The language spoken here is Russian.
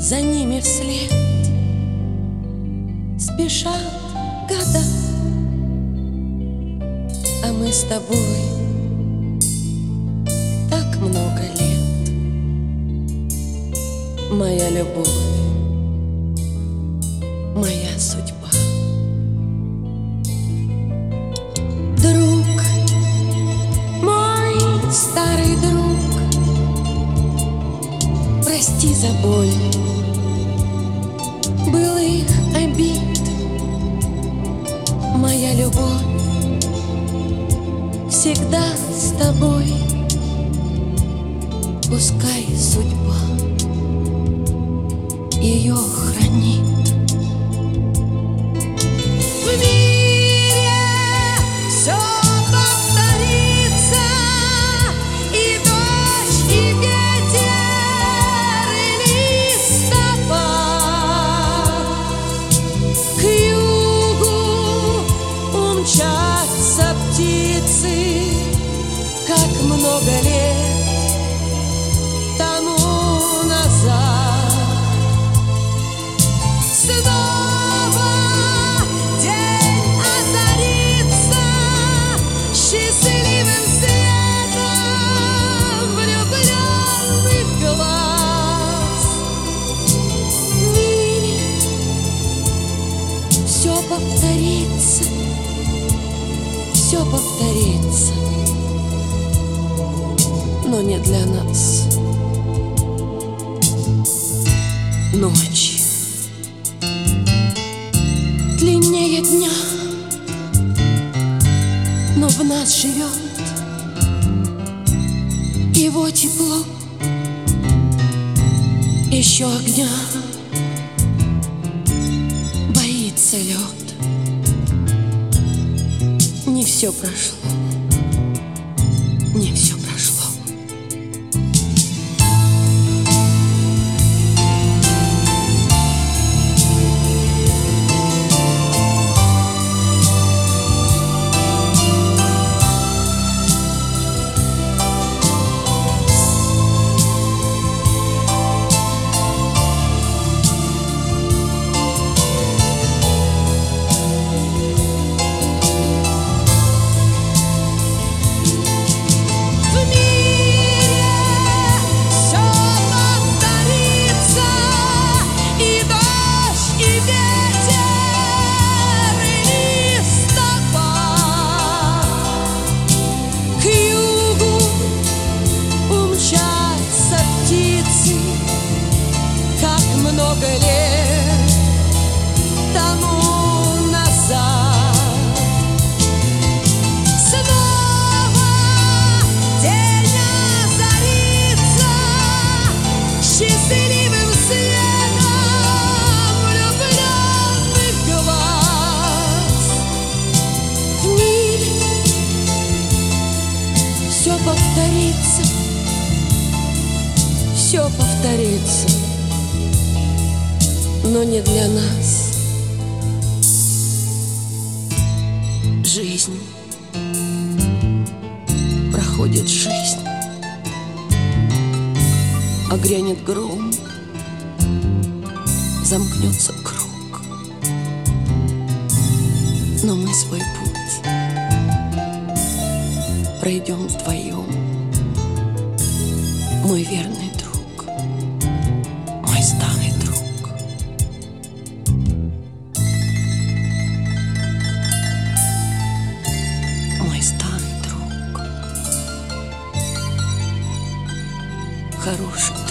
за ними вслед спешат года, а мы с тобой так много лет. Моя любовь, моя судьба. Друг, мой старый друг, прости за боль былых обид. Моя любовь всегда с тобой. Пускай судьба ее хранит. В мире все повторится, и дождь, и ветер, и листопад. К югу умчатся птицы, как много лет тому назад. Снова день озарится счастливым светом влюбленных глаз. В мире все повторится, все повторится, но не для нас. Ночь длиннее дня, но в нас живет его тепло, еще огня. Боится лед. Не все прошло, не все прошло. Много лет тому назад. Снова день озарится счастливым светом влюбленных глаз. В мире все повторится, все повторится, но не для нас. Жизнь, проходит жизнь, а грянет гром, замкнется круг. Но мы свой путь пройдем вдвоем, мой верный друг, мой старый друг. Хороший.